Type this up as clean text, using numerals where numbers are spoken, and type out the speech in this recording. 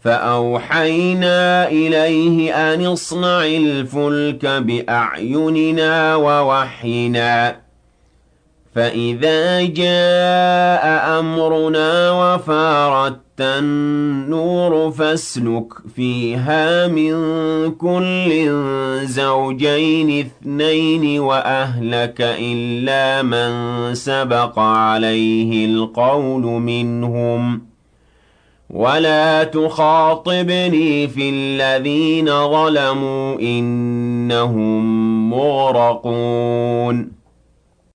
فأوحينا إليه أن اصنع الفلك بأعيننا ووحينا فإذا جاء أمرنا وفارت النور فاسلك فيها من كل زوجين اثنين وأهلك إلا من سبق عليه القول منهم ولا تخاطبني في الذين ظلموا إنهم مغرقون